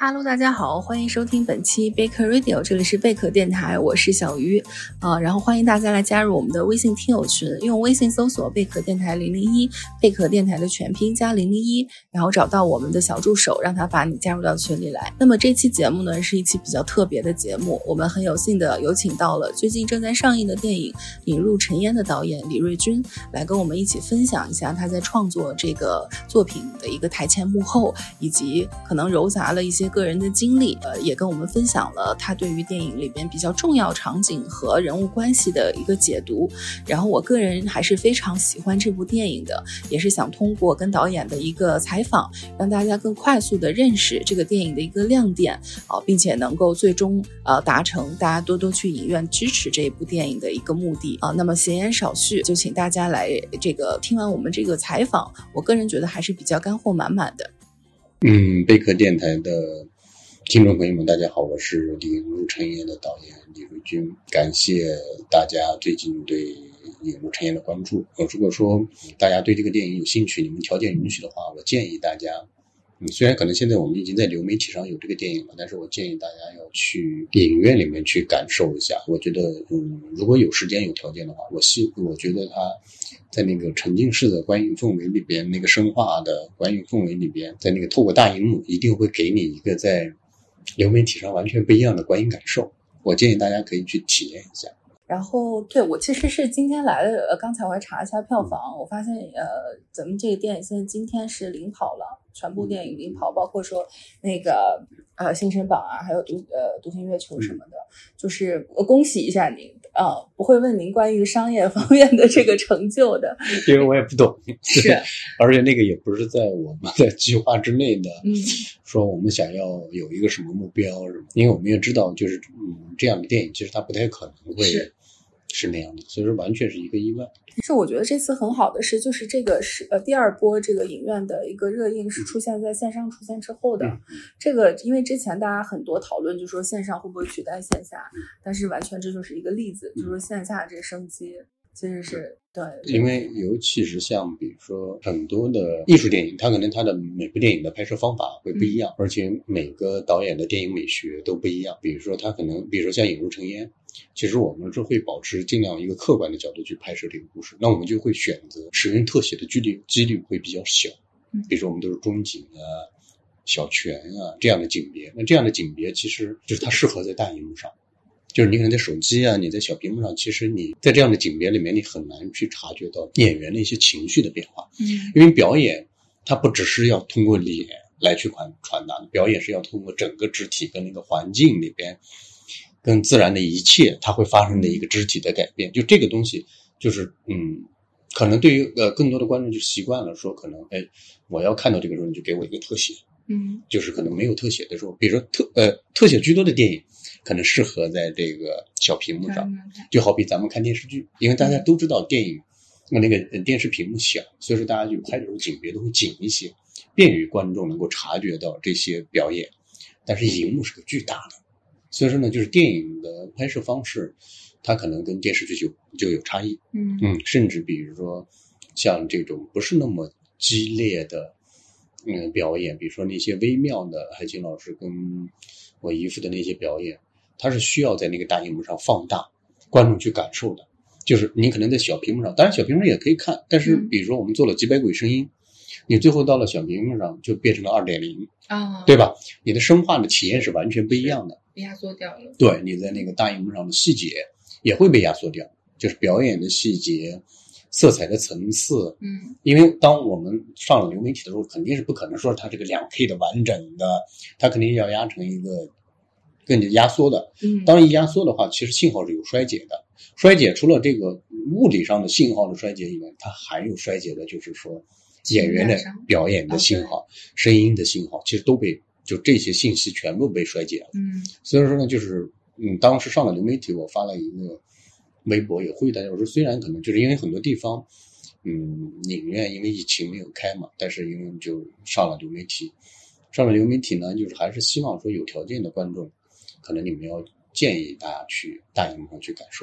Hello， 大家好，欢迎收听本期贝壳 Radio， 这里是贝壳电台，我是小鱼，然后欢迎大家来加入我们的微信听友群，用微信搜索贝壳电台001，贝壳电台的全拼加001，然后找到我们的小助手，让他把你加入到群里来。那么这期节目呢，是一期比较特别的节目，我们很有幸的有请到了最近正在上映的电影《引入尘烟》的导演李瑞军，来跟我们一起分享一下他在创作这个作品的一个台前幕后，以及可能糅杂了一些个人的经历，也跟我们分享了他对于电影里边比较重要场景和人物关系的一个解读。然后我个人还是非常喜欢这部电影的，也是想通过跟导演的一个采访，让大家更快速的认识这个电影的一个亮点，并且能够最终达成大家多多去影院支持这一部电影的一个目的。那么闲言少叙，就请大家来这个听完我们这个采访，我个人觉得还是比较干货满满的。 贝壳电台的听众朋友们，大家好，我是引入尘烟的导演李瑞军，感谢大家最近对引入尘烟的关注。如果说大家对这个电影有兴趣，你们条件允许的话，我建议大家，虽然可能现在我们已经在流媒体上有这个电影了，但是我建议大家要去影院里面去感受一下。我觉得如果有时间有条件的话，我觉得它在那个沉浸式的观影氛围里边，那个深化的观影氛围里边，在那个透过大荧幕，一定会给你一个在流媒体上完全不一样的观影感受。我建议大家可以去体验一下。 然后对，我其实是今天来的，刚才我还查一下票房，我发现咱们这个电影现在今天是领跑了，全部电影领跑，包括说那个星辰榜啊，还有独行月球什么的，就是我恭喜一下您不会问您关于商业方面的这个成就的， 因为我也不懂， 是， 而且那个也不是在我们的计划之内的，说我们想要有一个什么目标什么，因为我们也知道，就是这样的电影其实它不太可能会是那样的，所以说完全是一个意外。 是我觉得这次很好的是，就是这个是第二波这个影院的一个热映是出现在线上出现之后的。这个因为之前大家很多讨论，就说线上会不会取代线下，但是完全这就是一个例子，就是说线下这个升级其实是对。 因为尤其是像比如说很多的艺术电影，它可能它的每部电影的拍摄方法会不一样，而且每个导演的电影美学都不一样。比如说他可能，比如说像引入尘烟，其实我们是会保持尽量一个客观的角度去拍摄这个故事，那我们就会选择使用特写的几率会比较小。比如说我们都是中景啊、小泉啊这样的景别，那这样的景别其实就是它适合在大荧幕上。就是你可能在手机啊，你在小屏幕上，其实你在这样的景别里面，你很难去察觉到演员的一些情绪的变化。因为表演它不只是要通过脸来去传达，表演是要通过整个肢体跟那个环境里边跟自然的一切它会发生的一个肢体的改变。就这个东西就是可能对于更多的观众就习惯了说，可能我要看到这个时候你就给我一个特写。就是可能没有特写的时候，比如说特写居多的电影可能适合在这个小屏幕上，就好比咱们看电视剧，因为大家都知道电影那个电视屏幕小，所以说大家就拍的时候景别都会紧一些，便于观众能够察觉到这些表演。但是荧幕是个巨大的，所以说呢，就是电影的拍摄方式它可能跟电视剧就有差异。甚至比如说像这种不是那么激烈的表演，比如说那些微妙的海清老师跟我姨父的那些表演，它是需要在那个大荧幕上放大，观众去感受的。就是你可能在小屏幕上，当然小屏幕也可以看，但是比如说我们做了几百轨声音，你最后到了小屏幕上就变成了 2.0 对吧？你的声化的体验是完全不一样的， 压缩掉了。 对，你在那个大荧幕上的细节也会被压缩掉，就是表演的细节、色彩的层次。因为当我们上了流媒体的时候，肯定是不可能说它这个 2K 的完整的，它肯定要压成一个更加压缩的。当一压缩的话，其实信号是有衰减的。衰减除了这个物理上的信号的衰减以外，它还有衰减的，就是说演员的表演的信号、声音的信号，其实都被就这些信息全部被衰减了。所以说呢，就是当时上了流媒体，我发了一个微博也呼吁大家，我说虽然可能就是因为很多地方影院因为疫情没有开嘛，但是因为就上了流媒体呢，就是还是希望说有条件的观众，可能你们要建议大家去大荧幕上去感受。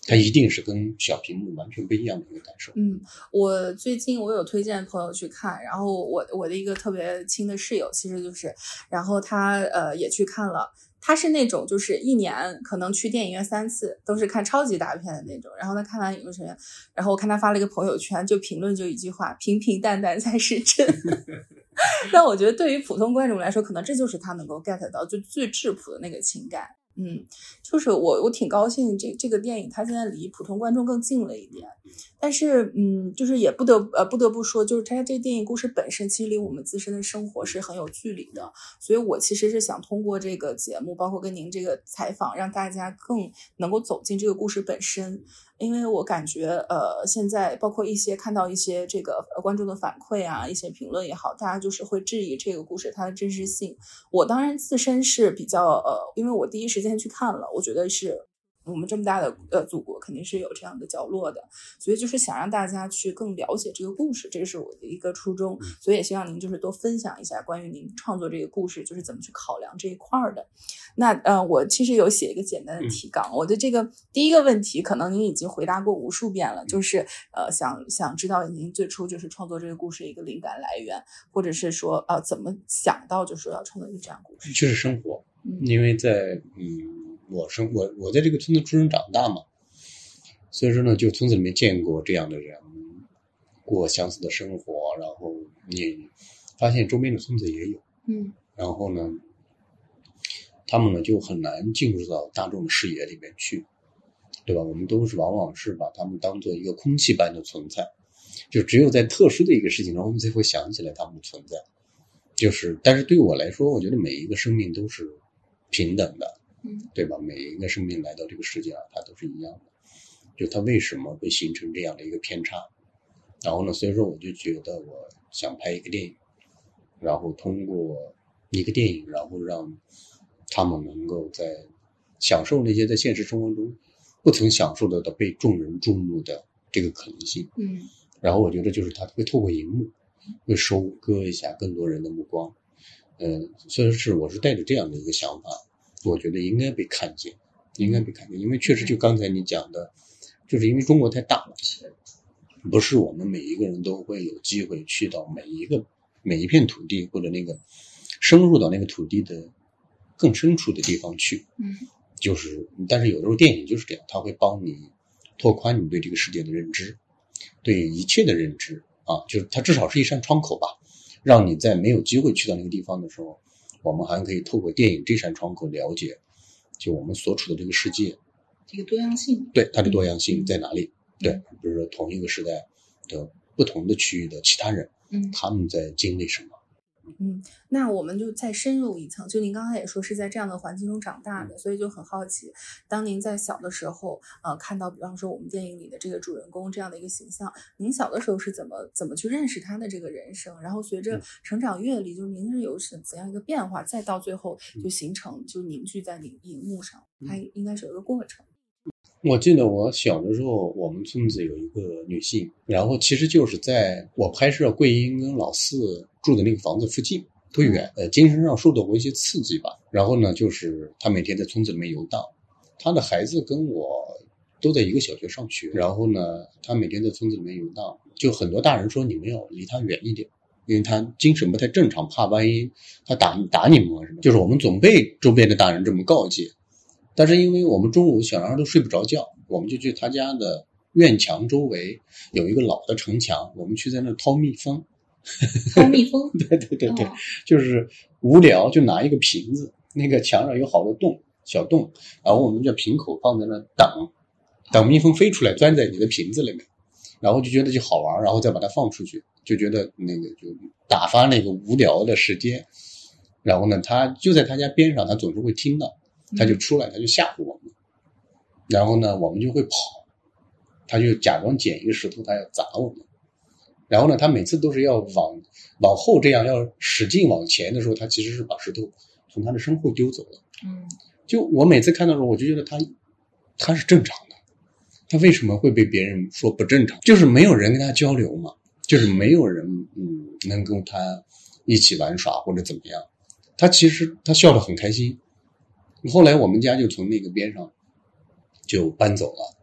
它一定是跟小屏幕完全不一样的一个感受。 我最近我有推荐朋友去看，然后我的一个特别亲的室友，其实就是，然后他也去看了。他是那种就是一年可能去电影院3次，都是看超级大片的那种。然后他看完《影入城院》，然后我看他发了一个朋友圈，就评论就一句话：平平淡淡才是真。但我觉得对于普通观众来说，可能这就是他能够 get 到就最质朴的那个情感。就是我挺高兴这个电影它现在离普通观众更近了一点，但是就是也不得不说，就是它这电影故事本身其实离我们自身的生活是很有距离的，所以我其实是想通过这个节目，包括跟您这个采访，让大家更能够走进这个故事本身。因为我感觉现在包括看到一些这个观众的反馈啊，一些评论也好，大家就是会质疑这个故事它的真实性。我当然自身是比较因为我第一时间去看了，我觉得是我们这么大的祖国肯定是有这样的角落的，所以就是想让大家去更了解这个故事，这是我的一个初衷。所以也希望您就是多分享一下关于您创作这个故事就是怎么去考量这一块的。那我其实有写一个简单的提纲，我的这个第一个问题可能您已经回答过无数遍了，就是想知道您最初就是创作这个故事一个灵感来源，或者是说怎么想到就是说要创作一个这样故事。 就是生活，因为在我在这个村子出生长大嘛，所以说呢，就村子里面见过这样的人，过相似的生活，然后你发现周边的村子也有，然后呢，他们呢就很难进入到大众的视野里面去，对吧？我们都是往往是把他们当做一个空气般的存在，就只有在特殊的一个事情中，我们才会想起来他们的存在。但是对我来说，我觉得每一个生命都是平等的，对吧？每一个生命来到这个世界上，它都是一样的。就它为什么会形成这样的一个偏差？然后呢，所以说我就觉得我想拍一个电影，然后通过一个电影，然后让他们能够在享受那些在现实生活中不曾享受的被众人注目的这个可能性。然后我觉得就是他会透过荧幕会收割一下更多人的目光。所以是我是带着这样的一个想法，我觉得应该被看见，因为确实就刚才你讲的，就是因为中国太大了，不是我们每一个人都会有机会去到每一片土地，或者那个深入到那个土地的更深处的地方去。但是有的时候电影就是这样，它会帮你拓宽你对这个世界的认知，对一切的认知啊，就是它至少是一扇窗口吧，让你在没有机会去到那个地方的时候，我们还可以透过电影这扇窗口了解就我们所处的这个世界这个多样性， 对它的多样性在哪里。对，比如说同一个时代的不同的区域的其他人，他们在经历什么。 那我们就再深入一层，就您刚才也说是在这样的环境中长大的，所以就很好奇，当您在小的时候看到比方说我们电影里的这个主人公这样的一个形象，您小的时候是怎么去认识他的这个人生，然后随着成长阅历，就您是有怎样一个变化，再到最后就形成就凝聚在荧幕上，它应该是有一个过程。 我记得我小的时候，我们村子有一个女性，然后其实就是在我拍摄桂英跟老四住的那个房子附近不远，精神上受到过一些刺激吧。然后呢，就是她每天在村子里面游荡，她的孩子跟我都在一个小学上学，然后呢，她每天在村子里面游荡，就很多大人说你们要离她远一点，因为她精神不太正常，怕万一她打你们啊什么，就是我们总被周边的大人这么告诫。但是因为我们中午小孩都睡不着觉，我们就去他家的院墙周围有一个老的城墙，我们去在那掏蜜蜂。 掏蜜蜂？ 对，就是无聊就拿一个瓶子，那个墙上有好多小洞，然后我们就瓶口放在那等蜜蜂飞出来钻在你的瓶子里面，然后就觉得就好玩，然后再把它放出去，就觉得那个就打发那个无聊的时间。然后呢，他就在他家边上，他总是会听到。他就出来，他就吓唬我们，然后呢，我们就会跑，他就假装捡一个石头，他要砸我们。然后呢，他每次都是要往后这样，要使劲往前的时候，他其实是把石头从他的身后丢走了。就我每次看到的时候，我就觉得他是正常的，他为什么会被别人说不正常？就是没有人跟他交流嘛，就是没有人能跟他一起玩耍或者怎么样。他其实他笑得很开心。后来我们家就从那个边上就搬走了，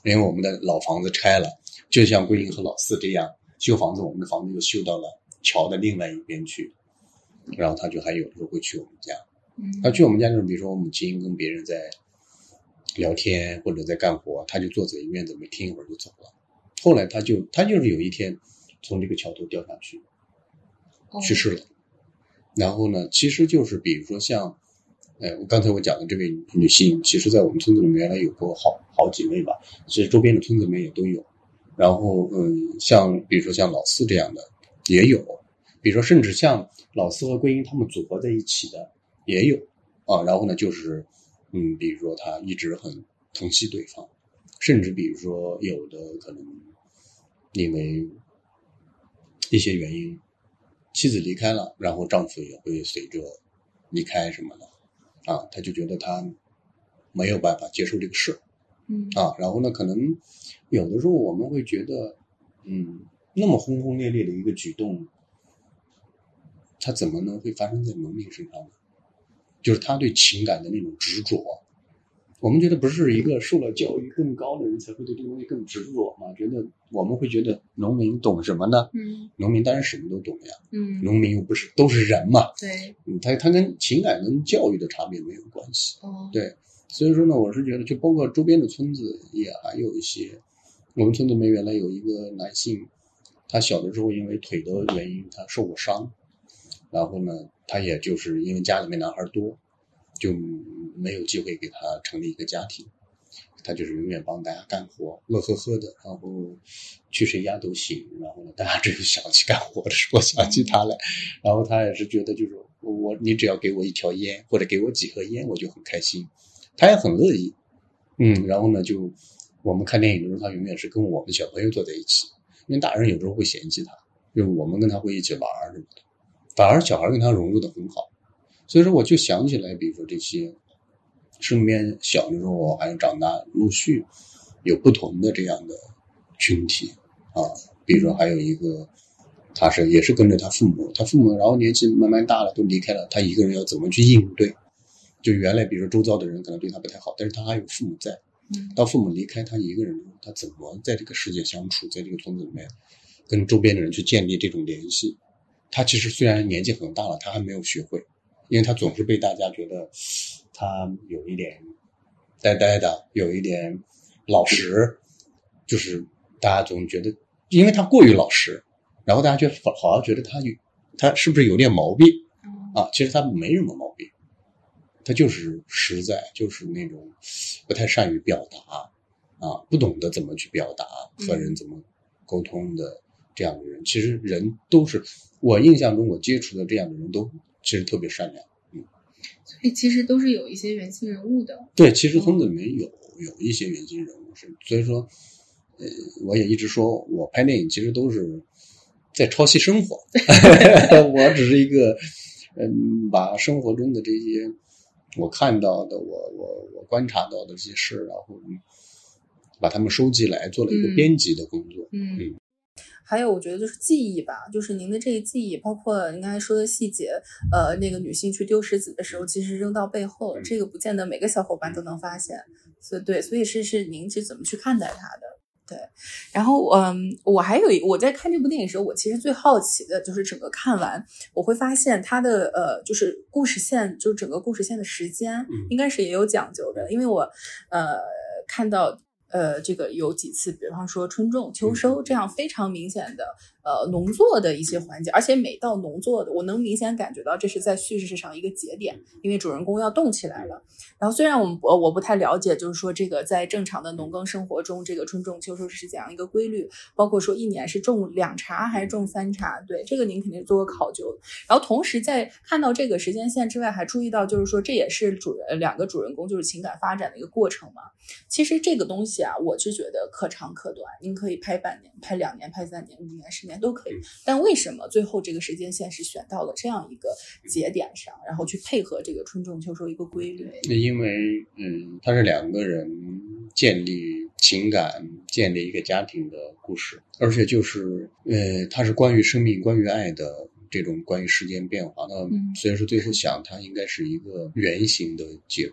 因为我们的老房子拆了，就像桂英和老四这样修房子，我们的房子又修到了桥的另外一边去，然后他就还有的时候会去我们家。他去我们家就是比如说我母亲跟别人在聊天或者在干活，他就坐在院子里面听一会儿就走了。后来他就是有一天从这个桥头掉下去去世了。然后呢，其实就是比如说像刚才我讲的这位女性，其实在我们村子里面原来有过好几位吧，其实周边的村子里面也都有。然后像比如说像老四这样的也有，比如说甚至像老四和桂英他们组合在一起的也有啊。然后呢就是比如说他一直很疼惜对方，甚至比如说有的可能因为一些原因妻子离开了，然后丈夫也会随着离开什么的啊，他就觉得他没有办法接受这个事然后呢可能有的时候我们会觉得那么轰轰烈烈的一个举动，他怎么能会发生在农民身上呢？就是他对情感的那种执着，我们觉得不是一个受了教育更高的人才会对这个东西更执着吗？觉得我们会觉得农民懂什么呢？农民当然什么都懂呀。农民又不是都是人嘛。 对。 他跟情感跟教育的差别没有关系。对。所以说呢，我是觉得就包括周边的村子也还有一些，我们村子里面原来有一个男性，他小的时候因为腿的原因他受过伤，然后呢他也就是因为家里面男孩多，就没有机会给他成立一个家庭，他就是永远帮大家干活，乐呵呵的，然后去谁家都行，然后呢大家只有想起干活的时候想起他来，然后他也是觉得就是你只要给我一条烟或者给我几盒烟我就很开心，他也很乐意。然后呢就我们看电影的时候他永远是跟我们小朋友坐在一起，因为大人有时候会嫌弃他，就是我们跟他会一起玩什么的，反而小孩跟他融入的很好。所以说我就想起来比如说这些身边小的时候还有长大陆续有不同的这样的群体比如说还有一个他也是跟着他父母然后年纪慢慢大了都离开了，他一个人要怎么去应对，就原来比如说周遭的人可能对他不太好，但是他还有父母在，到父母离开他一个人，他怎么在这个世界相处，在这个村子里面跟周边的人去建立这种联系。他其实虽然年纪很大了，他还没有学会，因为他总是被大家觉得他有一点呆呆的，有一点老实，就是大家总觉得因为他过于老实，然后大家好像觉得他是不是有点毛病其实他没什么毛病，他就是实在，就是那种不太善于表达不懂得怎么去表达和人怎么沟通的这样的人。其实人都是我印象中我接触的这样的人都其实特别善良。 所以其实都是有一些原型人物的。 对，其实村子里面有一些原型人物是，所以说我也一直说我拍电影其实都是在抄袭生活我只是一个把生活中的这些我看到的我观察到的这些事，然后把它们收集来做了一个编辑的工作。 还有我觉得就是记忆吧，就是您的这个记忆，包括您刚才说的细节，那个女性去丢石子的时候其实扔到背后了，这个不见得每个小伙伴都能发现，所以是您是怎么去看待它的。对，然后我在看这部电影的时候，我其实最好奇的就是整个看完我会发现它的就是故事线，就是整个故事线的时间应该是也有讲究的，因为我看到这个有几次比方说春种秋收这样非常明显的农作的一些环节，而且每到农作的我能明显感觉到这是在叙事上一个节点，因为主人公要动起来了。然后虽然我不太了解就是说这个在正常的农耕生活中这个春种秋收是怎样一个规律，包括说一年是种2茬还是种3茬，对这个您肯定做过考究。然后同时在看到这个时间线之外还注意到就是说这也是两个主人公就是情感发展的一个过程嘛。其实这个东西我是觉得可长可短，您可以拍半年拍2年拍3年5年10年都可以，但为什么最后这个时间线是选到了这样一个节点上，然后去配合这个春种秋收一个规律？ 因为它是2个人建立情感建立一个家庭的故事，而且就是它是关于生命关于爱的这种关于时间变化。那所以说最后想它应该是一个圆形的结构，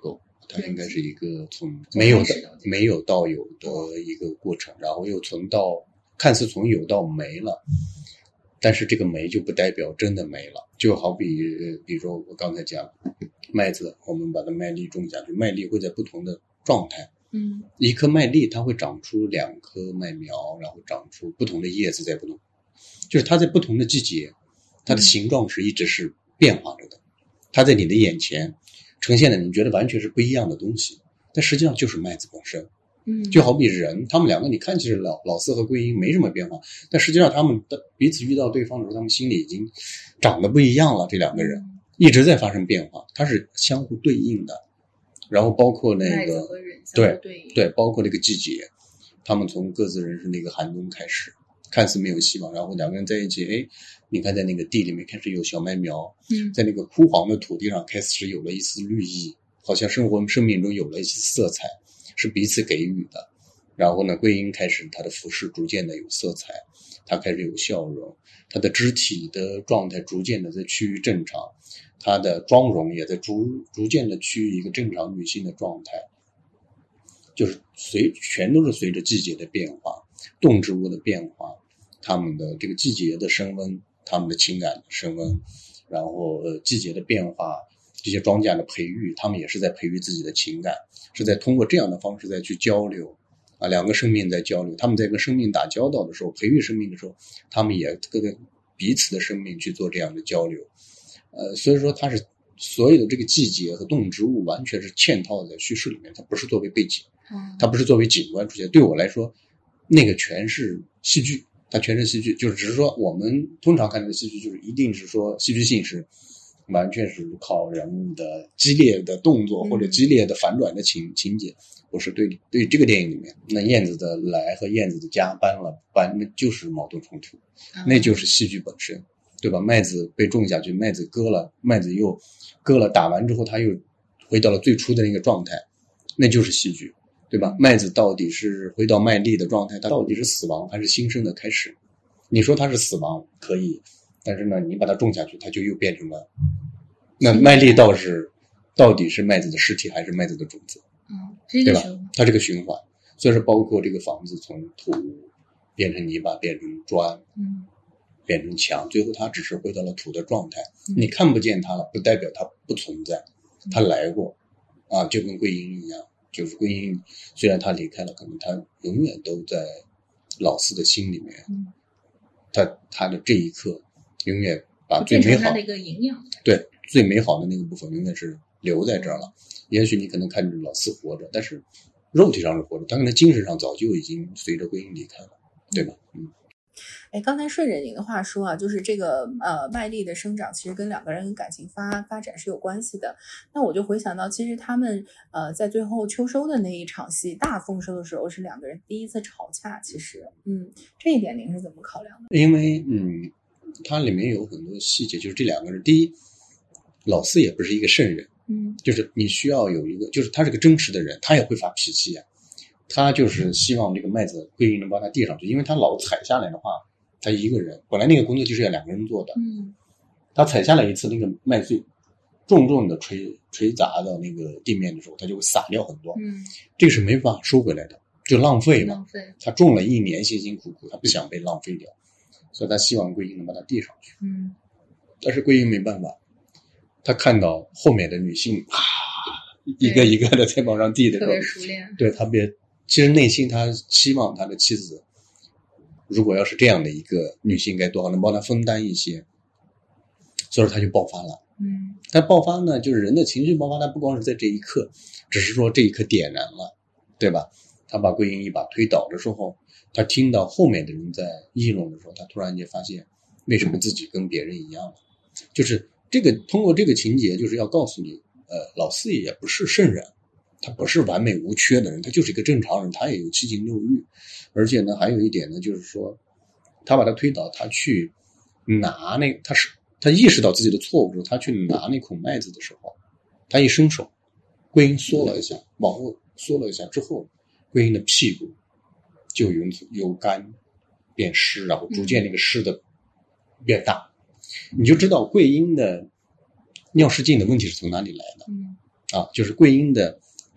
它应该是一个从没有到有的一个过程，然后又看似从有到没了，但是这个没就不代表真的没了。就好比如说我刚才讲麦子，我们把它麦粒种下去，麦粒会在不同的状态，一颗麦粒它会长出2颗麦苗，然后长出不同的叶子，在不同，就是它在不同的季节，它的形状是一直是变化着的，它在你的眼前呈现的你觉得完全是不一样的东西，但实际上就是麦子本身。就好比人，他们两个你看其实老四和桂英没什么变化，但实际上他们彼此遇到对方的时候，他们心里已经长得不一样了。这2个人一直在发生变化，它是相互对应的。然后包括那个对，包括这个季节，他们从各自人生的一个寒冬开始，看似没有希望，然后2个人在一起，你看在那个地里面开始有小麦苗，在那个枯黄的土地上开始有了一丝绿意，好像生命中有了一些色彩，是彼此给予的。然后呢，桂英开始她的服饰逐渐的有色彩，她开始有笑容，她的肢体的状态逐渐的在趋于正常，她的妆容也在逐渐的趋于一个正常女性的状态，就是全都是随着季节的变化，动植物的变化，他们的这个季节的升温，他们的情感的升温，然后季节的变化，这些庄稼的培育，他们也是在培育自己的情感，是在通过这样的方式再去交流啊，2个生命在交流，他们在跟生命打交道的时候，培育生命的时候，他们也跟彼此的生命去做这样的交流。所以说它是所有的这个季节和动植物完全是嵌套在叙事里面，它不是作为背景，它不是作为景观出现。对我来说，那个全是戏剧，它全是戏剧，就是只是说我们通常看到的戏剧，就是一定是说戏剧性是完全是靠人物的激烈的动作或者激烈的反转的情节。我是对这个电影里面，那燕子的来和燕子的家搬，那就是矛盾冲突，那就是戏剧本身，对吧？麦子被种下去，麦子割了，麦子又割了，打完之后它又回到了最初的那个状态，那就是戏剧，对吧？麦子到底是回到麦粒的状态，它到底是死亡还是新生的开始？你说它是死亡可以，但是呢，你把它种下去，它就又变成了，那麦粒到底是麦子的尸体还是麦子的种子？对吧？它这个循环，所以说包括这个房子从土变成泥巴，变成砖，变成墙，最后它只是回到了土的状态。你看不见它了，不代表它不存在，它来过啊，就跟桂英一样，就是桂英虽然她离开了，可能她永远都在老四的心里面，她的这一刻永远把最美好的一个营养， 对，最美好的那个部分永远是留在这儿了。也许你可能看着老四活着，但是肉体上是活着，他可能精神上早就已经随着桂英离开了，对吧？ 刚才顺着您的话说啊，就是这个麦粒的生长其实跟2个人感情发展是有关系的。那我就回想到，其实他们在最后秋收的那一场戏，大丰收的时候是2个人第一次吵架。其实，这一点您是怎么考量的？ 因为它里面有很多细节，就是这2个人，第一，老四也不是一个圣人。就是你需要有一个，就是他是个真实的人，他也会发脾气啊。他就是希望这个麦子桂英能帮他递上去，因为他老踩下来的话，他一个人，本来那个工作就是要2个人做的。他踩下来一次，那个麦穗重重的捶砸到那个地面的时候，他就会洒掉很多。这个是没办法收回来的，就浪费嘛。他种了1年，辛辛苦苦，他不想被浪费掉，所以他希望桂英能把它递上去。但是桂英没办法。他看到后面的女性一个一个的在往上递的时候， 特别熟练， 对，其实内心他希望他的妻子如果要是这样的一个女性该多好，能帮他分担一些，所以说他就爆发了。他爆发呢，就是人的情绪爆发，他不光是在这一刻，只是说这一刻点燃了，对吧？他把桂英一把推倒的时候，他听到后面的人在议论的时候，他突然间发现为什么自己跟别人一样了，就是通过这个情节，就是要告诉你，老四也不是圣人，他不是完美无缺的人，他就是一个正常人，他也有七情六欲。而且呢，还有一点呢，就是说，他把他推倒，他去拿他意识到自己的错误之后，他去拿那口麦子的时候，他一伸手，桂英缩了一下，往后缩了一下之后，桂英的屁股就由干变湿，然后逐渐那个湿的变大。你就知道桂英的尿失禁的问题是从哪里来的。就是桂英的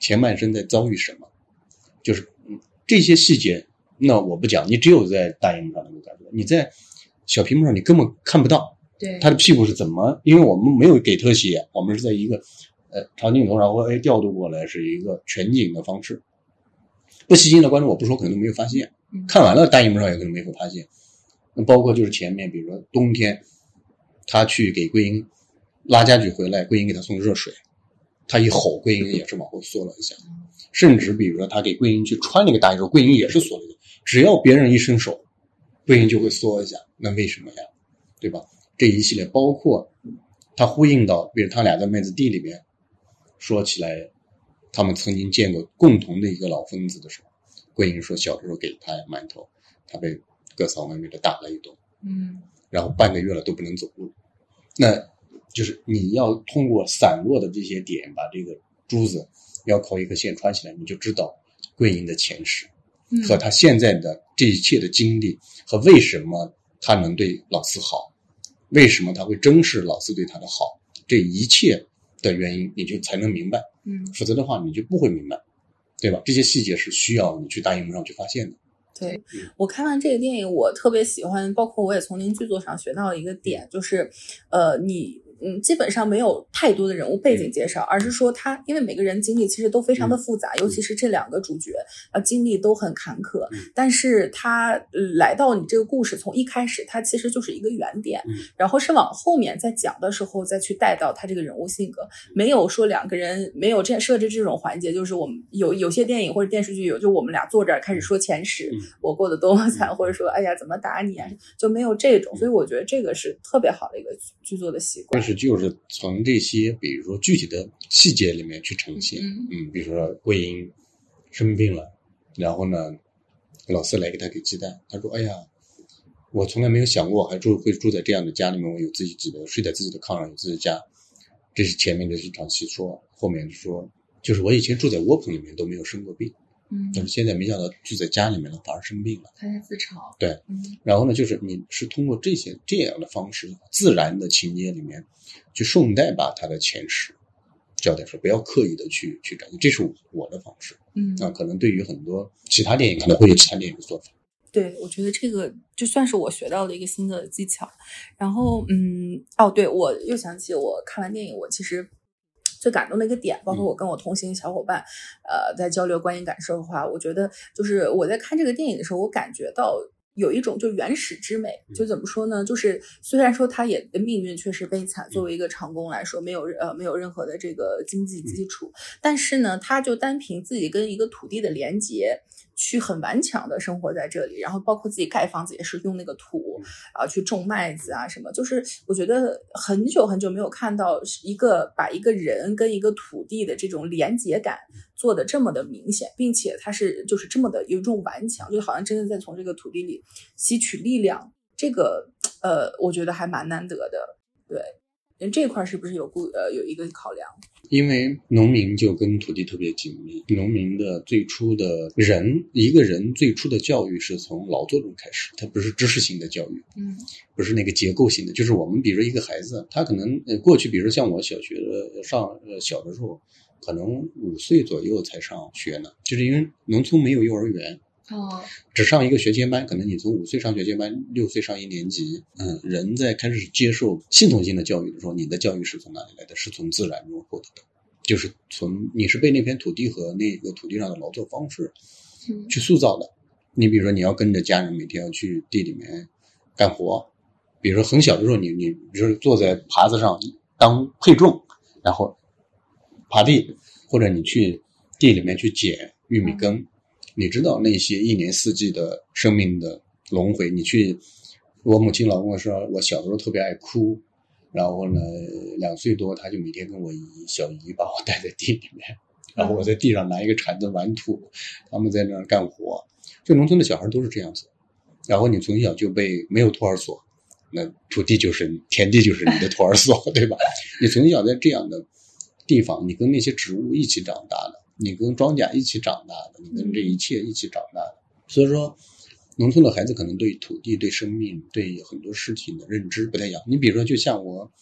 前半生在遭遇什么，就是这些细节，那我不讲，你只有在大荧幕上能够感受到，你在小屏幕上你根本看不到， 对， 他的屁股是怎么，因为我们没有给特写，我们是在一个长镜头然后调度过来是一个全景的方式，不细心的观众我不说可能没有发现，看完了大荧幕上也可能没有发现。那包括就是前面比如说冬天他去给桂英拉家具回来，桂英给他送热水，他一吼桂英也是往后缩了一下，甚至比如说他给桂英去穿那个大衣时候，桂英也是缩了一下，只要别人一伸手桂英就会缩一下，那为什么呀，对吧？这一系列包括他呼应到比如他俩在麦子地里面说起来他们曾经见过共同的一个老疯子的时候，桂英说小时候给他馒头，他被哥嫂妹妹的打了一顿，然后半个月了都不能走路，那就是你要通过散落的这些点把这个珠子要靠一个线穿起来，你就知道桂英的前世和他现在的这一切的经历和为什么他能对老四好，为什么他会珍视老四对他的好，这一切的原因你就才能明白，否则的话你就不会明白，对吧？这些细节是需要你去大荧幕上去发现的。 对，我看完这个电影我特别喜欢，包括我也从您剧作上学到了一个点，就是你基本上没有太多的人物背景介绍，而是说他因为每个人经历其实都非常的复杂，尤其是这两个主角经历都很坎坷，但是他来到你这个故事从一开始他其实就是一个原点，然后是往后面在讲的时候再去带到他这个人物性格，没有说两个人没有这设置这种环节，就是我们有些电影或者电视剧有就我们俩坐这儿开始说前史，我过得多么惨，或者说哎呀怎么打你啊，就没有这种，所以我觉得这个是特别好的一个剧作的习惯。 但是就是从这些比如说具体的细节里面去呈现，比如说桂英生病了，然后呢老四来给他给鸡蛋，他说哎呀我从来没有想过还会住在这样的家里面，我有自己的睡在自己的炕上有自己的家，这是前面的一场戏说，后面说就是我以前住在窝棚里面都没有生过病，但是现在没想到住在家里面了反而生病了， 他在自嘲。 对，然后呢就是你是通过这样的方式自然的情节里面去顺带把他的前世交代出来，不要刻意的去展现，这是我的方式。可能对于很多其他电影可能会有其他电影的做法。 对，我觉得这个就算是我学到的一个新的技巧。然后对，我又想起我看完电影我其实最感动的一个点，包括我跟我同行的小伙伴在交流观影感受的话，我觉得就是我在看这个电影的时候，我感觉到有一种就原始之美，就怎么说呢，就是虽然说他也命运确实悲惨，作为一个长工来说没有任何的这个经济基础，但是呢他就单凭自己跟一个土地的连结去很顽强的生活在这里，然后包括自己盖房子也是用那个土去种麦子啊什么，就是我觉得很久很久没有看到把一个人跟一个土地的这种连结感做的这么的明显，并且它是就是这么的有一种顽强，就好像真的在从这个土地里吸取力量，这个我觉得还蛮难得的。对，这块是不是有一个考量？ 因为农民就跟土地特别紧密，农民的最初的一个人最初的教育是从劳作中开始，它不是知识性的教育，不是那个结构性的，就是我们比如说一个孩子，他可能过去比如说像我小学小的时候可能5岁左右才上学呢，就是因为农村没有幼儿园，只上一个学前班，可能你从5岁上学前班，6岁上1年级。人在开始接受系统性的教育的时候，你的教育是从哪里来的？是从自然中获得的，就是你是被那片土地和那个土地上的劳作方式去塑造的。你比如说你要跟着家人每天要去地里面干活，比如说很小的时候你比如说坐在耙子上当配重，然后耙地，或者你去地里面去捡玉米根，你知道那些一年四季的生命的轮回。我母亲老跟我说，我小时候特别爱哭，然后呢2岁多她就每天跟我小姨把我带在地里面，然后我在地上拿一个铲子玩土，他们在那儿干活。就农村的小孩都是这样子，然后你从小就没有托儿所，那土地就是田地就是你的托儿所对吧？你从小在这样的地方，你跟那些植物一起长大的，你跟庄稼一起长大的，你跟这一切一起长大的。所以说农村的孩子可能对土地对生命对很多事情的认知不太一样。你比如说就像我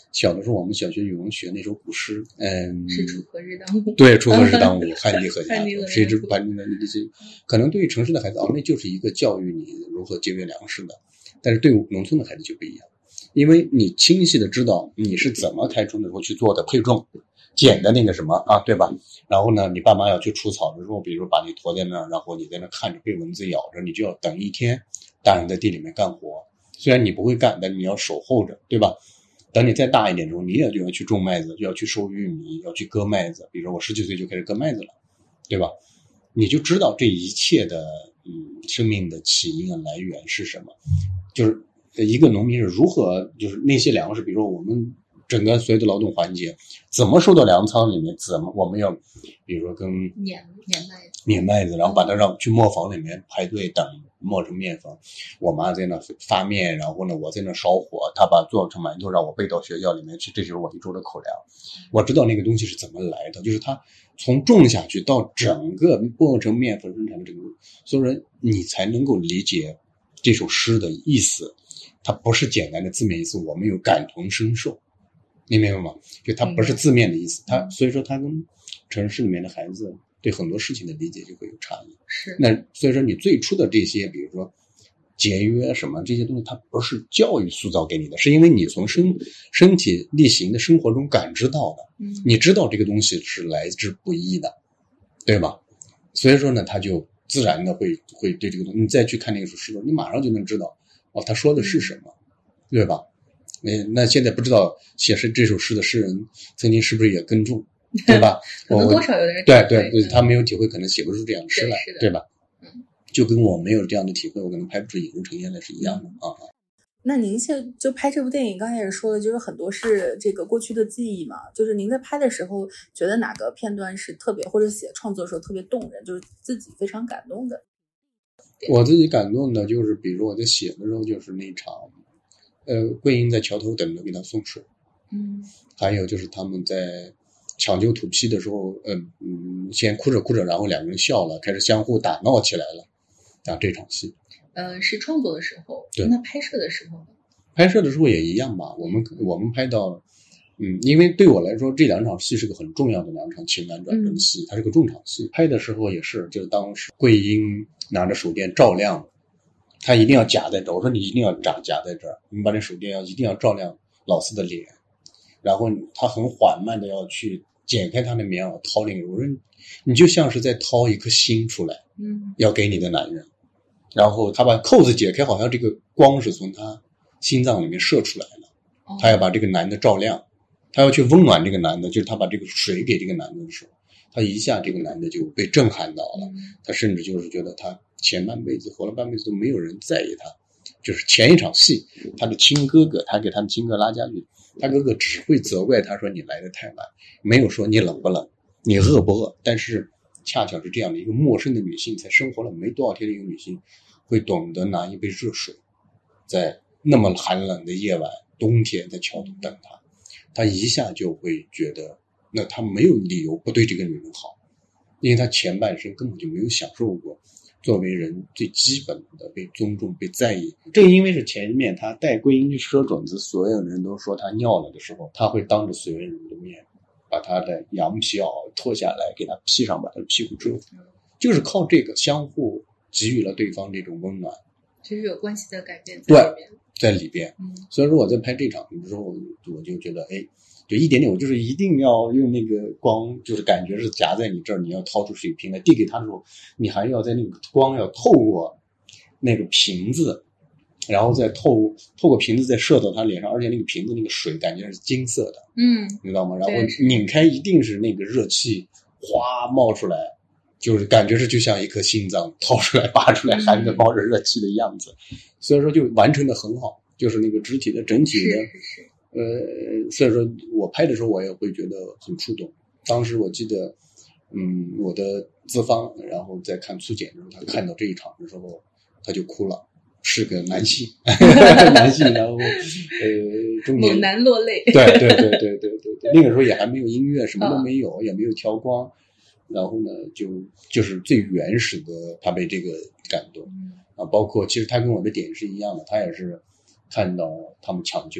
小的时候我们小学语文学那首古诗， 是锄禾日当午。 对，锄禾日当午，汗滴禾下汗滴禾下土谁知把那些，可能对于城市的孩子那就是一个教育你如何节约粮食的，但是对农村的孩子就不一样，因为你清晰的知道你是怎么开春的时候去做的配种，捡的那个什么啊，对吧？然后呢，你爸妈要去除草的时候，比如把你驮在那儿，然后你在那看着被蚊子咬着，你就要等一天，大人在地里面干活。虽然你不会干，但你要守候着，对吧？等你再大一点之后，你也就要去种麦子，就要去收玉米，要去割麦子。比如说我19岁就开始割麦子了，对吧？你就知道这一切的生命的起因啊来源是什么，就是一个农民是如何，就是那些粮食，比如说我们整个所有的劳动环节怎么收到粮仓里面，怎么我们要比如说跟碾麦子，然后把它让去磨坊里面排队等磨成面粉，我妈在那发面，然后呢我在那烧火，她把做成馒头让我背到学校里面去，这就是我一周的口粮。我知道那个东西是怎么来的，就是它从种下去到整个磨成面粉生产的这个，所以说你才能够理解这首诗的意思，它不是简单的字面意思，我们有感同身受，你明白吗？就它不是字面的意思，它所以说它跟城市里面的孩子对很多事情的理解就会有差异。 是， 那所以说你最初的这些，比如说节约什么这些东西，它不是教育塑造给你的，是因为你从身体力行的生活中感知到的，你知道这个东西是来之不易的，对吧？所以说呢，他就自然的会对这个东西，你再去看那个诗的，你马上就能知道他说的是什么，对吧？那现在不知道写这首诗的诗人曾经是不是也耕种，对吧？ 可能多少有点对，他没有体会，可能写不出这样的诗来，对吧？就跟我没有这样的体会，我可能拍不出《引入尘烟》来是一样的啊。 那您就拍这部电影，刚才也说了，就是很多是这个过去的记忆嘛。就是您在拍的时候，觉得哪个片段是特别，或者创作的时候特别动人，就是自己非常感动的？ 我自己感动的就是，比如我在写的时候，就是那场，桂英在桥头等着给他送水，还有就是他们在抢救土坯的时候，先哭着，然后两个人笑了，开始相互打闹起来了，这场戏。 是创作的时候， 对。 那拍摄的时候呢？ 拍摄的时候也一样吧。我们拍到，因为对我来说，这两场戏是个很重要的两场情感转折的戏，它是个重场戏。拍的时候也是，就是当时桂英拿着手电照亮，她一定要夹在这儿。我说你一定要夹在这儿，你把这手电一定要照亮老四的脸，然后她很缓慢的要去解开她的棉袄，掏那个。我说你就像是在掏一颗心出来，要给你的男人。然后他把扣子解开，好像这个光是从他心脏里面射出来的，他要把这个男的照亮，他要去温暖这个男的，就是他把这个水给这个男的的时候，他一下这个男的就被震撼到了，他甚至就是觉得他前半辈子活了半辈子都没有人在意他，就是前一场戏他的亲哥哥，他给他的亲哥拉家具，他哥哥只会责怪他说你来得太晚，没有说你冷不冷，你饿不饿，但是恰巧是这样的一个陌生的女性，才生活了没多少天的一个女性，会懂得拿一杯热水，在那么寒冷的夜晚，冬天在桥头等她，她一下就会觉得，那她没有理由不对这个女人好，因为她前半生根本就没有享受过作为人最基本的被尊重、被在意。正因为是前面她带桂英去赊种子，所有人都说她尿了的时候，她会当着所有人的面把他的羊皮袄脱下来给他披上，把他的屁股遮住，就是靠这个相互给予了对方这种温暖， 就是有关系的改变在里边。 在里边。所以说我在拍这场的时候，我就觉得就一点点，我就是一定要用那个光，就是感觉是夹在你这儿，你要掏出水瓶来递给他的时候，你还要在那个光要透过那个瓶子，然后再透过瓶子再射到他脸上，而且那个瓶子那个水感觉是金色的，你知道吗？然后拧开一定是那个热气哗冒出来，就是感觉是就像一颗心脏掏出来拔出来，含着冒着热气的样子，所以说就完成的很好，就是那个肢体的整体的，所以说我拍的时候我也会觉得很触动。当时我记得，我的资方，然后在看粗剪的时候，他看到这一场的时候，他就哭了。是个男性，男性，然后中年猛男落泪， 对，那个时候也还没有音乐，什么都没有，也没有调光，然后呢，就是最原始的，他被这个感动包括其实他跟我的点是一样的，他也是看到他们抢救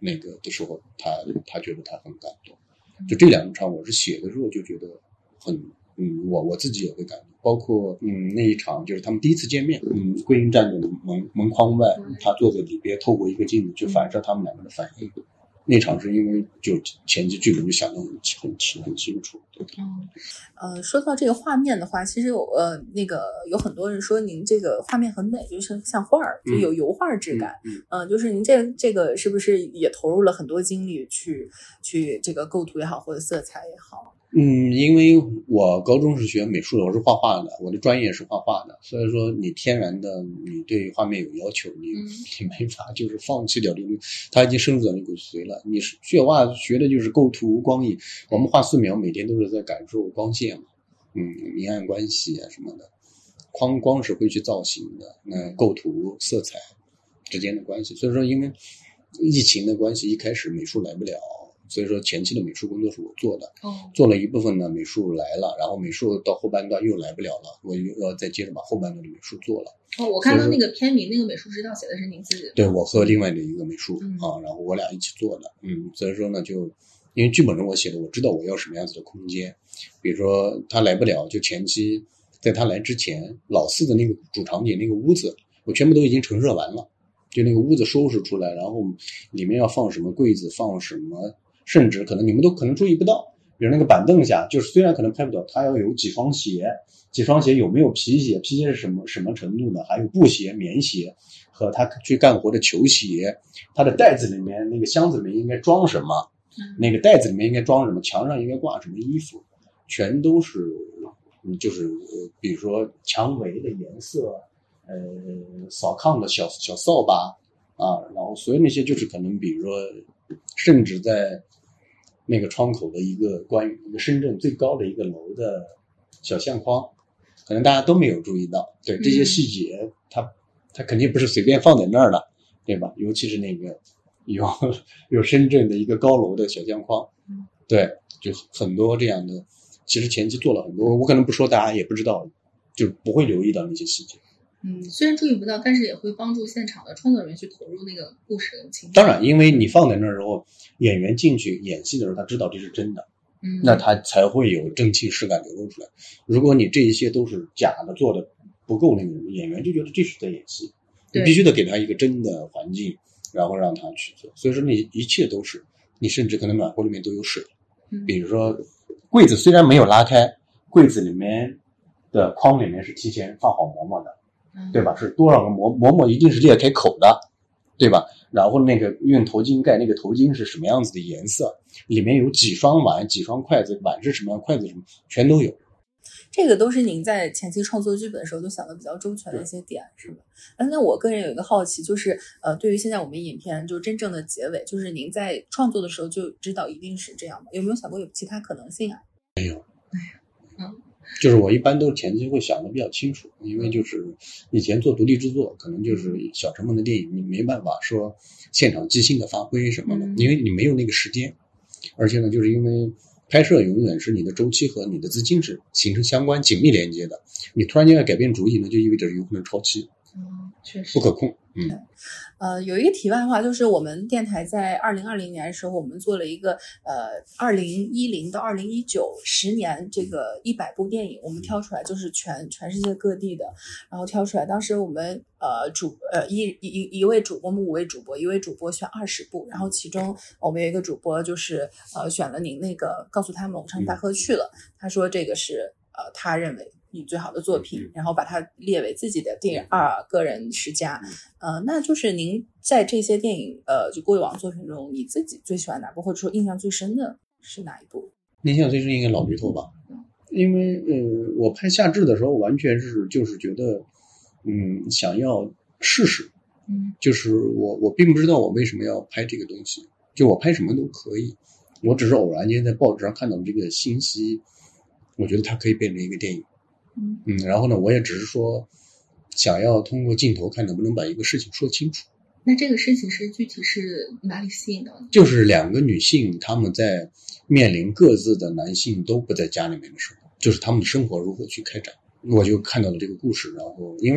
那个的时候，他觉得他很感动。就这2场我是写的时候就觉得很我自己也会感动。包括那一场就是他们第一次见面，桂英站在门框外，他坐在里边，透过一个镜子就反射他们2个的反应。那场是因为就前期剧本就想得很清楚。 说到这个画面的话，其实那个有很多人说您这个画面很美，就是像画儿，就有油画质感。就是您这个是不是也投入了很多精力去这个构图也好，或者色彩也好？ 因为我高中是学美术的，我是画画的，我的专业是画画的，所以说你天然的你对画面有要求，你没法就是放弃掉这个，它已经深入到你骨髓了。你学画学的就是构图光影，我们画素描每天都是在感受光线嘛，明暗关系啊什么的，光是会去造型的，那构图色彩之间的关系。所以说因为疫情的关系，一开始美术来不了，所以说前期的美术工作是我做的，做了一部分呢，美术来了，然后美术到后半段又来不了了，我又要再接着把后半段的美术做了。 我看到那个片名，那个美术指导写的是您自己的。 对，我和另外的一个美术然后我俩一起做的。所以说呢，就因为剧本是我写的，我知道我要什么样子的空间，比如说他来不了，就前期在他来之前，老四的那个主场景那个屋子，我全部都已经陈设完了，就那个屋子收拾出来，然后里面要放什么柜子，放什么。甚至可能你们都可能注意不到，比如那个板凳下，就是虽然可能拍不到，它要有几双鞋有没有皮鞋是什么程度的，还有布鞋、棉鞋和他去干活的球鞋，他的袋子里面那个箱子里面应该装什么，那个袋子里面应该装什么，墙上应该挂什么衣服，全都是就是比如说墙围的颜色，扫炕的小扫把然后所有那些就是可能比如说甚至在那个窗口的一个关于一个深圳最高的一个楼的小相框，可能大家都没有注意到。对，这些细节它肯定不是随便放在那儿的，对吧？尤其是那个有深圳的一个高楼的小相框，对，就很多这样的。其实前期做了很多，我可能不说大家也不知道，就不会留意到那些细节。 虽然注意不到，但是也会帮助现场的创作人员去投入那个故事的情节。 当然，因为你放在那儿之后，演员进去演戏的时候，他知道这是真的，那他才会有真情实感流露出来。如果你这一些都是假的，做的不够那个演员就觉得这是在演戏，你必须得给他一个真的环境，然后让他去做。所以说那一切都是，你甚至可能暖壶里面都有水。比如说柜子虽然没有拉开，柜子里面的框里面是提前放好馍馍的。对吧？是多少个馍馍一定是裂开口的，对吧？然后那个用头巾盖那个头巾是什么样子的颜色，里面有几双碗、几双筷子，碗是什么样，筷子什么，全都有。 这个都是您在前期创作剧本的时候都想的比较周全的一些点，是吧？那我个人有一个好奇，就是对于现在我们影片就真正的结尾，就是您在创作的时候就知道一定是这样吗？有没有想过有其他可能性啊？ 没有。就是我一般都前期会想的比较清楚，因为就是以前做独立制作，可能就是小成本的电影，你没办法说现场即兴的发挥什么的，因为你没有那个时间，而且呢，就是因为拍摄永远是你的周期和你的资金是形成相关紧密连接的，你突然间要改变主意呢，就意味着有可能超期， 确实不可控。 有一个题外话，就是我们电台在2020年的时候，我们做了一个2010到2019 10年这个100部电影，我们挑出来就是全世界各地的，然后挑出来。当时我们一位主播，我们5位主播，一位主播选20部，然后其中我们有一个主播就是选了您那个告诉他们我上大河去了，他说这个是他认为你最好的作品，然后把它列为自己的第2个人10佳。那就是您在这些电影就过往作品中，你自己最喜欢哪部，或者说印象最深的是哪一部？ 印象最深应该老驴头吧，因为我拍夏至的时候完全是就是觉得想要试试，就是我并不知道我为什么要拍这个东西，就我拍什么都可以，我只是偶然间在报纸上看到这个信息，我觉得它可以变成一个电影。然后呢，我也只是说想要通过镜头看能不能把一个事情说清楚。 那这个事情是具体是哪里吸引到你？ 就是2个女性，她们在面临各自的男性都不在家里面的时候，就是她们的生活如何去开展。我就看到了这个故事，然后因为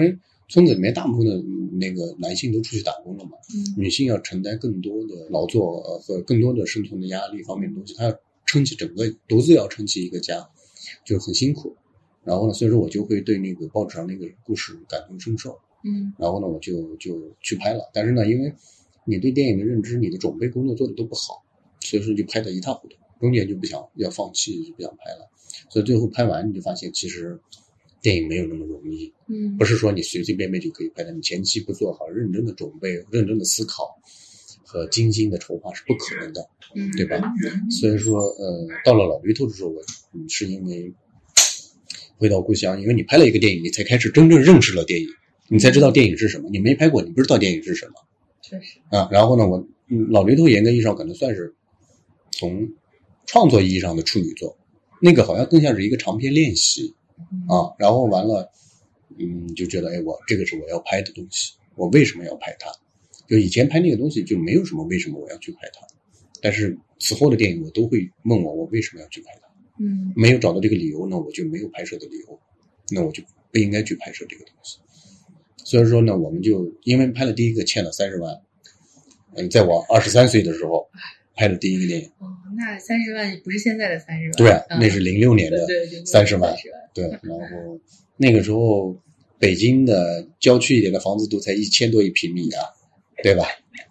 村子里面大部分的那个男性都出去打工了嘛，女性要承担更多的劳作和更多的生存的压力方面的东西，她要撑起整个独自要撑起一个家，就很辛苦。然后呢，所以说我就会对那个报纸上那个故事感同身受，然后呢我就去拍了。但是呢，因为你对电影的认知，你的准备工作做的都不好，所以说就拍得一塌糊涂，中间就不想要放弃，就不想拍了。所以最后拍完你就发现，其实电影没有那么容易，不是说你随随便便就可以拍的，你前期不做好认真的准备、认真的思考和精心的筹划是不可能的，对吧？所以说到了老驴头的时候，我是因为回到故乡，因为你拍了一个电影，你才开始真正认识了电影，你才知道电影是什么。你没拍过，你不知道电影是什么。 确实啊，然后呢，我老驴头严格意义上可能算是从创作意义上的处女作，那个好像更像是一个长篇练习啊。然后完了，就觉得我这个是我要拍的东西，我为什么要拍它？就以前拍那个东西就没有什么为什么我要去拍它，但是此后的电影我都会问我为什么要去拍它。没有找到这个理由，那我就没有拍摄的理由，那我就不应该去拍摄这个东西。所以说呢，我们就因为拍了第一个欠了30万，在我23岁的时候拍了第一个电影。 那30万不是现在的30万， 对，那是06年的30万，对。然后那个时候北京的郊区一点的房子都才1000多一平米啊，对吧？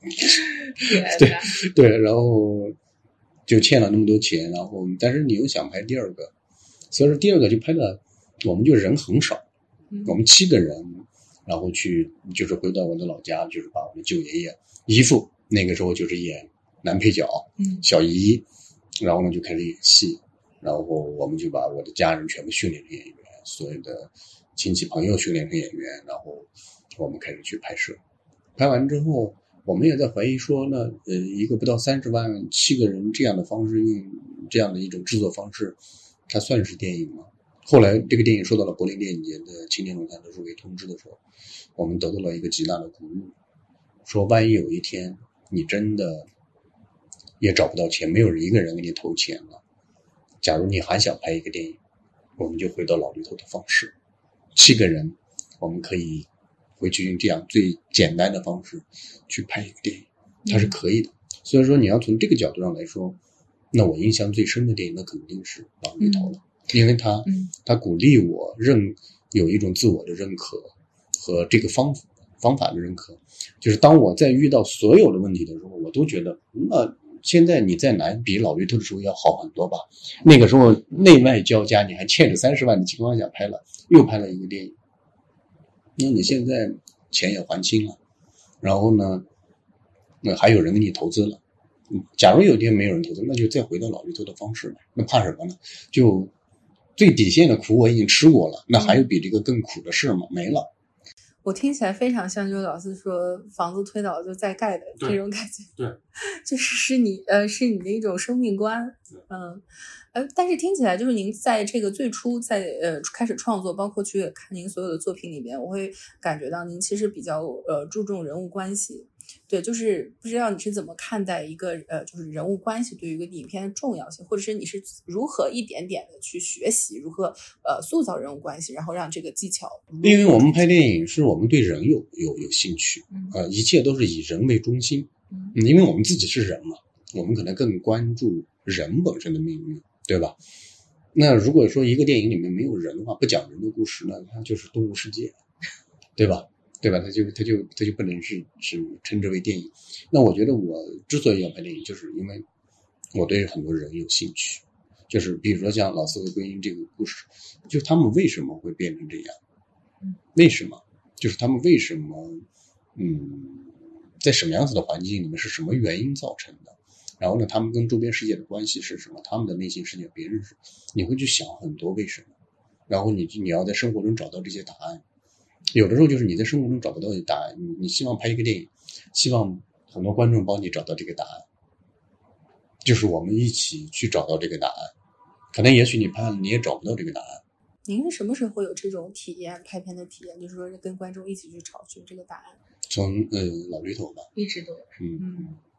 对，然后就欠了那么多钱，然后但是你又想拍第二个，所以说第二个就拍了，我们就人很少，我们7个人，然后去就是回到我的老家，就是把我的舅爷爷姨父那个时候就是演男配角，小姨，然后呢就开始演戏，然后我们就把我的家人全部训练成演员，所有的亲戚朋友训练成演员，然后我们开始去拍摄。拍完之后，我们也在怀疑说呢，一个不到30万7个人这样的方式，用这样的一种制作方式，它算是电影吗？后来这个电影受到了柏林电影节的青年论坛的入围通知的时候，我们得到了一个极大的鼓舞，说万一有一天你真的也找不到钱，没有一个人给你投钱了，假如你还想拍一个电影，我们就回到老驴头的方式，7个人我们可以回去用这样最简单的方式去拍一个电影，它是可以的。所以说你要从这个角度上来说，那我印象最深的电影那肯定是老驴头了，因为他鼓励我有一种自我的认可和这个方法的认可，就是当我在遇到所有的问题的时候，我都觉得现在你再难比老驴头的时候要好很多吧。那个时候内外交加，你还欠着30万的情况下又拍了一个电影，那你现在钱也还清了，然后呢那还有人给你投资了，假如有一天没有人投资，那就再回到老驴头的方式，那怕什么呢？就最底线的苦我已经吃过了，那还有比这个更苦的事吗？没了。 我听起来非常像，就是老师说房子推倒就再盖的这种感觉， 对， 就是你的一种生命观，但是听起来就是您在这个最初在开始创作，包括去看您所有的作品里面，我会感觉到您其实比较注重人物关系。对，就是不知道你是怎么看待一个就是人物关系对于一个影片的重要性，或者是你是如何一点点的去学习如何塑造人物关系，然后让这个技巧。 因为我们拍电影是我们对人有兴趣，一切都是以人为中心，因为我们自己是人嘛，我们可能更关注人本身的命运，对吧？那如果说一个电影里面没有人的话，不讲人的故事，那它就是动物世界，对吧？它就不能是称之为电影。那我觉得我之所以要拍电影，就是因为我对很多人有兴趣，就是比如说像老四和归因这个故事，就他们为什么会变成这样？为什么？就是他们为什么在什么样子的环境里面，是什么原因造成的？然后呢，他们跟周边世界的关系是什么？他们的内心世界别人是，你会去想很多为什么，然后你要在生活中找到这些答案。有的时候就是你在生活中找不到答案，你希望拍一个电影，希望很多观众帮你找到这个答案，就是我们一起去找到这个答案。可能也许你拍了你也找不到这个答案。 您是什么时候有这种体验，拍片的体验，就是说跟观众一起去找寻这个答案？ 从老驴头吧， 一直都有。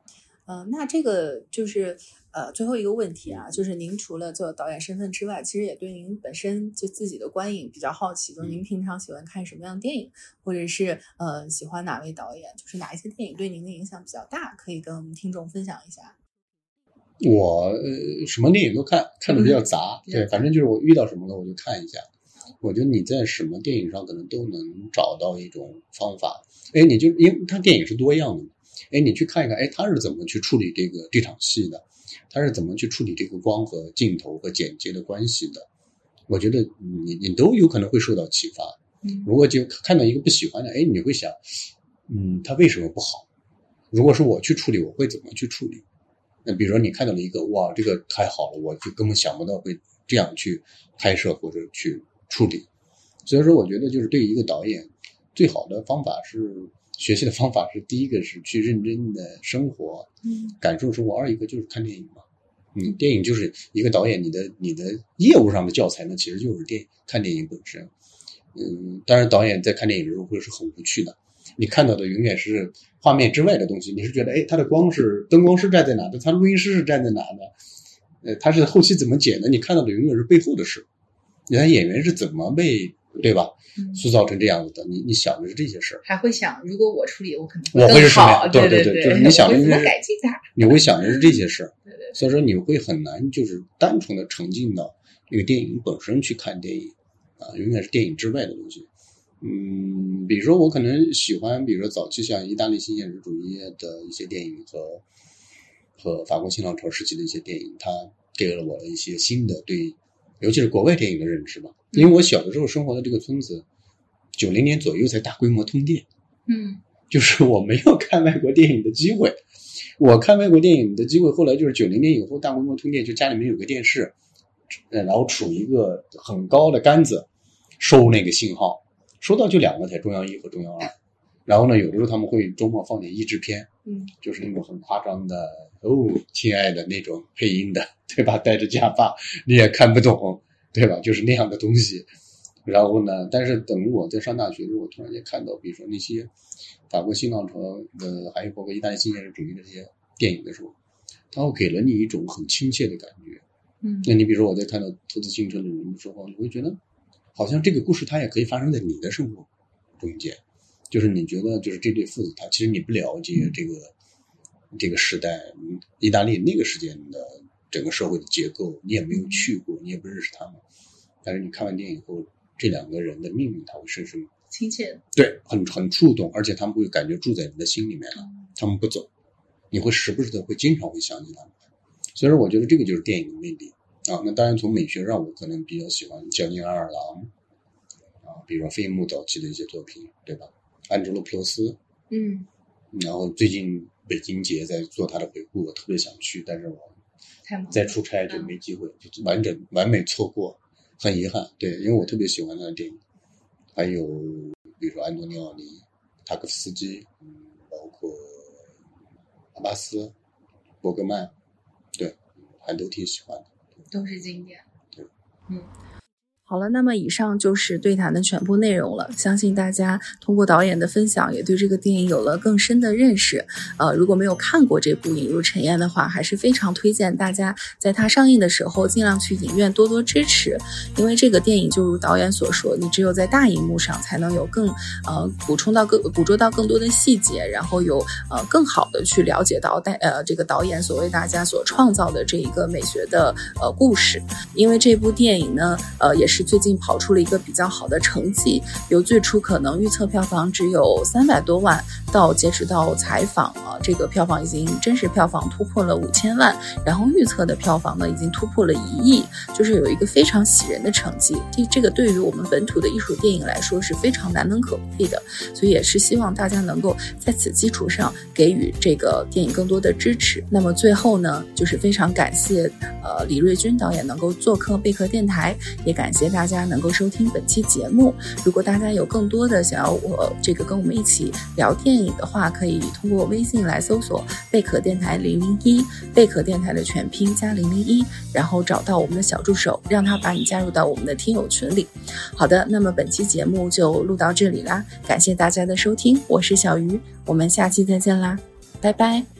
那这个就是最后一个问题啊，就是您除了做导演身份之外，其实也对您本身就自己的观影比较好奇，就是您平常喜欢看什么样的电影，或者是喜欢哪位导演，就是哪一些电影对您的影响比较大，可以跟我们听众分享一下。 我什么电影都看的比较杂，对，反正就是我遇到什么了我就看一下。我觉得你在什么电影上可能都能找到一种方法，你就因为它电影是多样的嘛，你去看一看，他是怎么去处理这场戏的，他是怎么去处理这个光和镜头和剪接的关系的。我觉得你都有可能会受到启发。如果就看到一个不喜欢的，你会想，他为什么不好？如果是我去处理，我会怎么去处理？那比如说你看到了一个，哇，这个太好了，我就根本想不到会这样去拍摄或者去处理。所以说我觉得就是对于一个导演最好的方法是学习的方法是，第一个是去认真的生活，感受生活；二一个就是看电影嘛。电影就是一个导演你的业务上的教材呢，其实就是看电影本身。当然导演在看电影的时候会是很无趣的，你看到的永远是画面之外的东西，你是觉得他的灯光是站在哪的，他录音师是站在哪的，他是后期怎么剪的，你看到的永远是背后的事，你看演员是怎么被，对吧，塑造成这样子的，你想的是这些事儿， 还会想如果我处理我可能会更好，对，就是你想的是怎么改进它， 你会想的是这些事儿， 对， 所以说你会很难就是单纯的沉浸到那个电影本身去看电影永远是电影之外的东西。比如说我可能喜欢，比如说早期像意大利新现实主义的一些电影和法国新浪潮时期的一些电影，它给了我一些新的对尤其是国外电影的认知吧。因为我小的时候生活的这个村子90年左右才大规模通电，就是我没有看外国电影的机会。我看外国电影的机会后来就是90年以后大规模通电，就家里面有个电视，然后杵一个很高的杆子收那个信号，收到就2个台，中央1和中央2。然后呢，有的时候他们会周末放点译制片，就是那种很夸张的亲爱的那种配音的，对吧？戴着假发你也看不懂，对吧？就是那样的东西。然后呢，但是等我在上大学的时候，我突然间看到，比如说那些法国新浪潮的，还有包括意大利新现实主义的这些电影的时候，它会给了你一种很亲切的感觉。那你比如说我在看到投资青春的人的时候，你会觉得好像这个故事它也可以发生在你的生活中间，就是你觉得就是这对父子他其实你不了解这个时代意大利那个时间的整个社会的结构，你也没有去过，你也不认识他们，但是你看完电影后，这2个人的命运他会深深亲切的， 对，很触动，而且他们会感觉住在你的心里面了，他们不走，你会时不时的会经常会想起他们。所以说我觉得这个就是电影的魅力那当然从美学上我可能比较喜欢乔尼·阿尔朗比如说费穆早期的一些作品，对吧？安哲罗·普罗斯，然后最近北京节在做他的回顾，我特别想去，但是我在出差就没机会，就完美错过，很遗憾。对，因为我特别喜欢他的电影，还有比如说安东尼奥尼、塔可夫斯基，包括阿巴斯、伯格曼，对，还都挺喜欢的， 都是经典。 对， 好了，那么以上就是对谈的全部内容了。相信大家通过导演的分享，也对这个电影有了更深的认识。如果没有看过这部《引入尘烟》的话，还是非常推荐大家在它上映的时候尽量去影院多多支持，因为这个电影就如导演所说，你只有在大荧幕上才能有更捕捉到更多的细节，然后有更好的去了解到这个导演所为大家所创造的这一个美学的故事。因为这部电影呢，也是最近跑出了一个比较好的成绩，由最初可能预测票房只有300多万，到截止到采访这个票房已经真实票房突破了5000万，然后预测的票房呢已经突破了1亿，就是有一个非常喜人的成绩。这个对于我们本土的艺术电影来说是非常难能可贵的，所以也是希望大家能够在此基础上给予这个电影更多的支持。那么最后呢，就是非常感谢李瑞军导演能够做客贝壳电台，也感谢大家能够收听本期节目。如果大家有更多的想要跟我们一起聊电影的话，可以通过微信来搜索贝壳电台001，贝壳电台的全拼加001，然后找到我们的小助手，让他把你加入到我们的听友群里。好的，那么本期节目就录到这里啦，感谢大家的收听，我是小鱼，我们下期再见啦，拜拜。